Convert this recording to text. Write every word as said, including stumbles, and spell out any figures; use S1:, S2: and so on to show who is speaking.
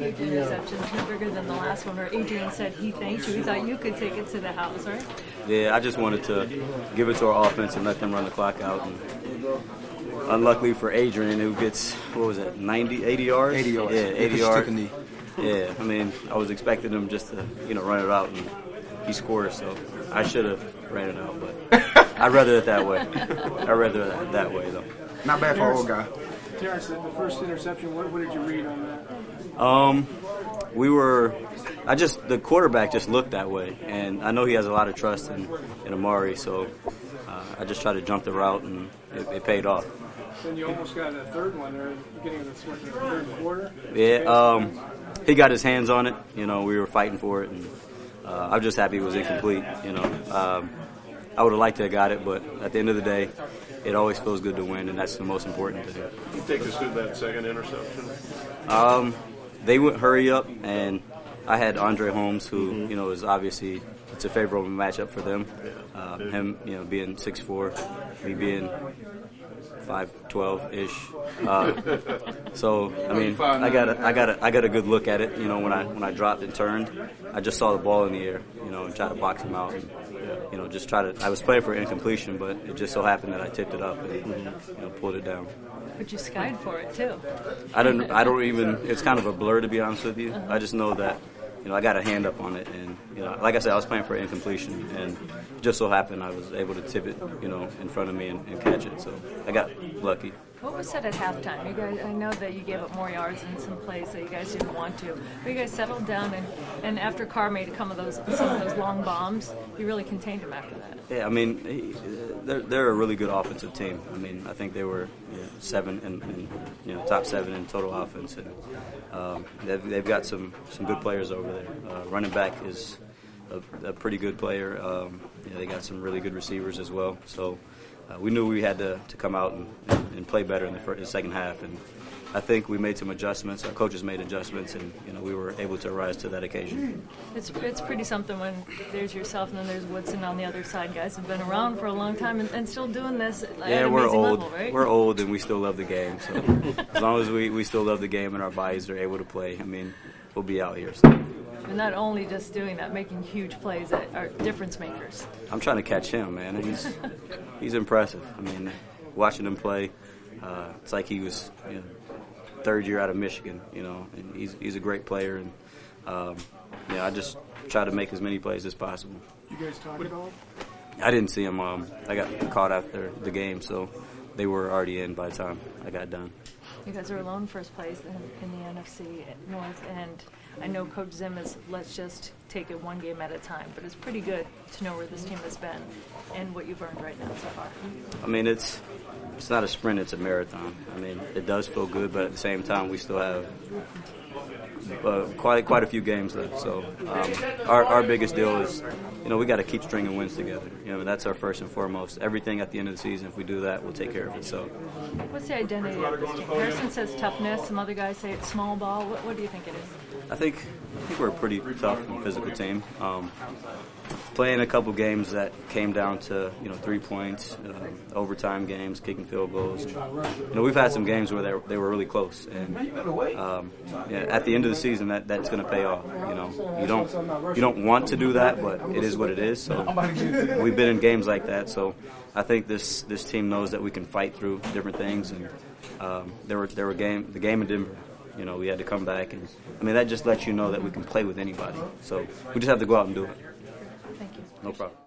S1: big interceptions, no bigger than the last one, where Adrian said he thanked you. He thought you could take it to the house, right?
S2: Yeah, I just wanted to give it to our offense and let them run the clock out. And unluckily for Adrian, who gets, what was it, ninety, eighty yards?
S3: eighty yards.
S2: Yeah, eighty
S3: yeah,
S2: yards.
S3: Took a knee.
S2: Yeah, I mean, I was expecting him just to, you know, run it out, and he scored, so I should have ran it out, but I'd rather it that way. I'd rather it that way, though.
S3: Not bad for an old guy.
S4: Terrence, the first interception, what, what did you read on that?
S2: Um, we were, I just, the quarterback just looked that way, and I know he has a lot of trust in, in Amari, so uh, I just tried to jump the route, and it, it paid off.
S4: Then you almost got a third one there at the beginning of the third quarter.
S2: Yeah, um, he got his hands on it. You know, we were fighting for it, and uh, I'm just happy it was incomplete. You know, um, I would have liked to have got it, but at the end of the day, it always feels good to win, and that's the most important thing.
S5: Can you take us through that second interception?
S2: Um, they went hurry up, and I had Andre Holmes, who mm-hmm. you know is obviously it's a favorable matchup for them. Uh, him, you know, being six foot four, me being five twelve ish. Uh, so I mean, I got a, I got a, I got a good look at it. You know, when I when I dropped and turned, I just saw the ball in the air. You know, and tried to box him out. And, you know, just try to. I was playing for incompletion, but it just so happened that I tipped it up and you know pulled it down.
S1: But you skied for it too.
S2: I don't. I don't even. It's kind of a blur, to be honest with you. I just know that. You know, I got a hand up on it, and you know, like I said, I was playing for incompletion, and it just so happened I was able to tip it, you know, in front of me and, and catch it. So I got lucky.
S1: What was said at halftime? You guys, I know that you gave up more yards in some plays that you guys didn't want to, but you guys settled down, and, and after Carr made some of those some of those long bombs, you really contained him after that.
S2: Yeah, I mean, he, they're they're a really good offensive team. I mean, I think they were you know, seven and, and you know top seven in total offense, and um, they've they've got some, some good players over there. Uh, running back is a, a pretty good player. Um, you know, they got some really good receivers as well. So. Uh, we knew we had to, to come out and, and, and play better in the, first, the second half, and I think we made some adjustments. Our coaches made adjustments, and you know we were able to rise to that occasion.
S1: It's it's pretty something when there's yourself and then there's Woodson on the other side. Guys have been around for a long time and, and still doing this at
S2: yeah,
S1: an
S2: we're
S1: amazing
S2: old.
S1: level, right?
S2: We're old, and we still love the game. So as long as we, we still love the game and our bodies are able to play, I mean, we'll be out here. So.
S1: And not only just doing that, making huge plays that are difference makers.
S2: I'm trying to catch him, man. He's he's impressive. I mean, watching him play, uh, it's like he was you know, third year out of Michigan. You know, and he's he's a great player, and um, yeah, I just try to make as many plays as possible.
S4: You guys talk at all?
S2: I didn't see him. Um, I got caught after the game, so they were already in by the time I got done.
S1: You guys are alone first place in, in the N F C North, and I know Coach Zim is let's just take it one game at a time, but it's pretty good to know where this team has been and what you've earned right now so far.
S2: I mean, it's it's not a sprint, it's a marathon. I mean, it does feel good, but at the same time, we still have uh, quite quite a few games left. So um, our our biggest deal is, you know, we got to keep stringing wins together. You know, that's our first and foremost. Everything at the end of the season, if we do that, we'll take care of it. So,
S1: what's the identity of this team? Harrison says toughness. Some other guys say it's small ball. What, what do you think it is?
S2: I think I think we're a pretty tough and physical team. Um, playing a couple games that came down to you know three points, um, overtime games, kicking field goals. You know, we've had some games where they they were really close, and um, yeah, at the end of the season, that that's going to pay off. You know, you don't you don't want to do that, but it is what it is. So we've been in games like that. So I think this this team knows that we can fight through different things, and um, there were there were game the game in Denver. You know, we had to come back, and I mean that just lets you know that we can play with anybody. So we just have to go out and do it.
S1: Thank you.
S2: No problem.